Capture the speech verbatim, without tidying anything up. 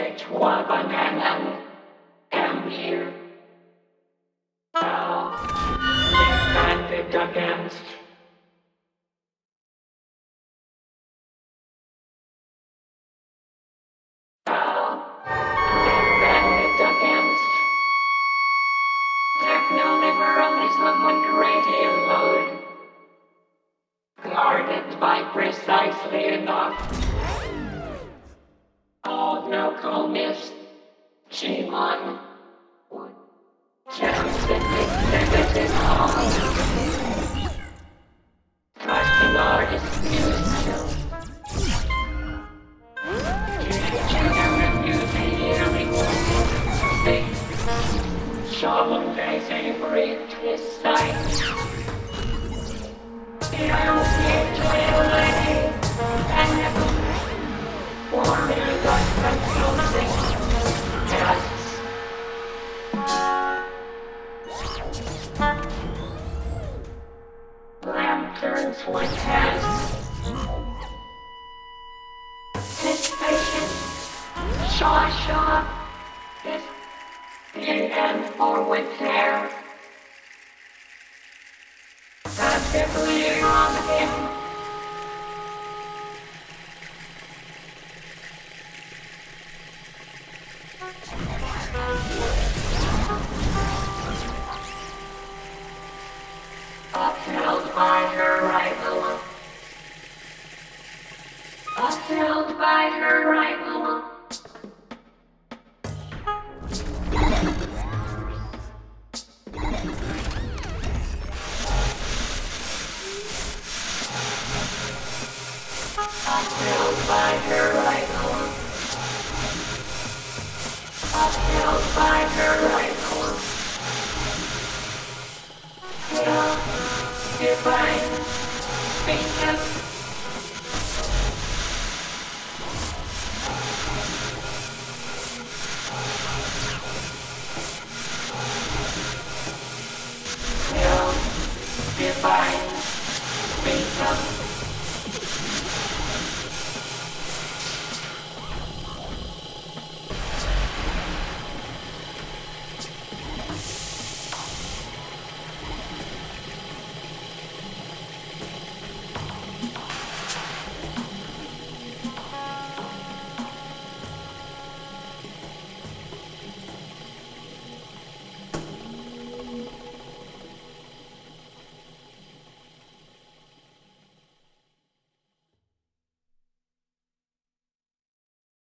Schwabanganan am here. Now, defended against now, defended against techno-liberalism and radio load, guarded by precisely enough. All no comist, Shimon, Johnson exhibited all. Trusting artist music. Degenerate music hearing. Shalom days Avery twist sight. The arms here to L and never. Warrior got confusing. Tests. Lanterns with tests. This patient, Shaw Shaw, is in and forward there. Actively on him. Upheld by her rival. Upheld by her rival. Upheld by her rival. Upheld by her rival. Well, divine, speak of